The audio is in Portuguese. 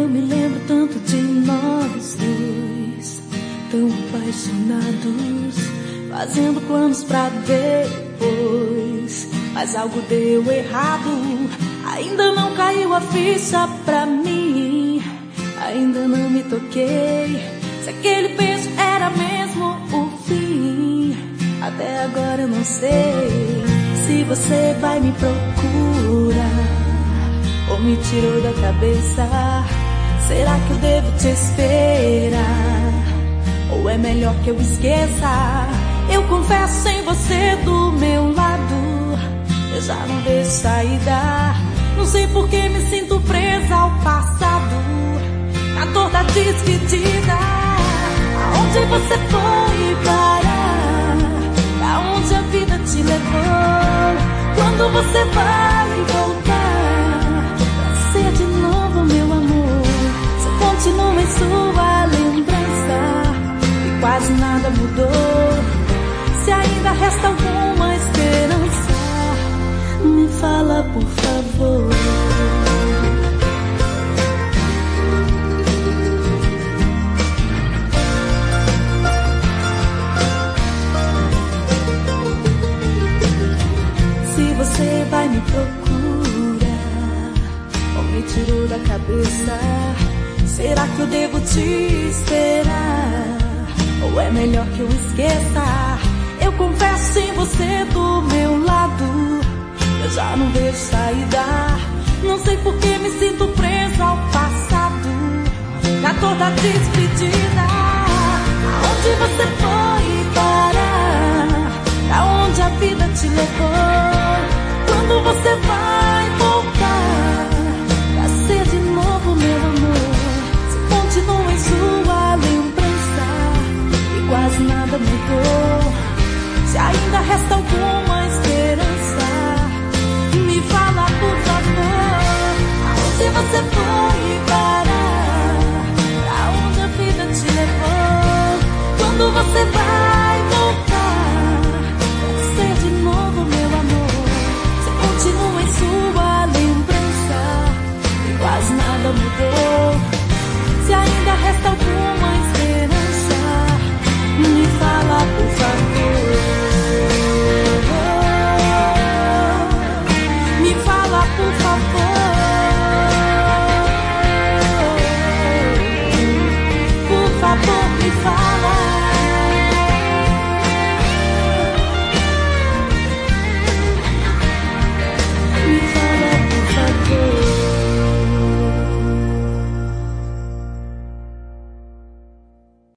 me lembro tanto de nós dois, tão apaixonados, fazendo planos pra depois. Mas algo deu errado, ainda não caiu a ficha pra mim. Ainda não me toquei se aquele beijo era mesmo o fim. Até agora eu não sei se você vai me procurar ou me tirou da cabeça. Será que eu devo te esperar? Ou é melhor que eu esqueça? Eu confesso, sem você do meu lado, eu já não vejo saída. Não sei por que me sinto presa ao passado, na dor da despedida. Aonde você foi parar? Aonde a vida te levou? Quando você vai voltar pra ser de novo meu amor? Você continua em sua lembrança e quase nada mudou. Se ainda resta alguma esperança, me fala por favor. Se você vai me procurar ou me tirou da cabeça, será que eu devo te esperar? Ou é melhor que eu esqueça? Eu confesso, sem você do meu lado, eu já não vejo saída. Não sei por que me sinto presa ao passado, na dor da despedida. Aonde você foi parar? Aonde a vida te levou? Quando você vai voltar pra ser de novo meu amor? Se continua em sua lembrança e quase nada mudou. Se ainda resta alguma esperança, me fala por favor. Aonde você foi parar?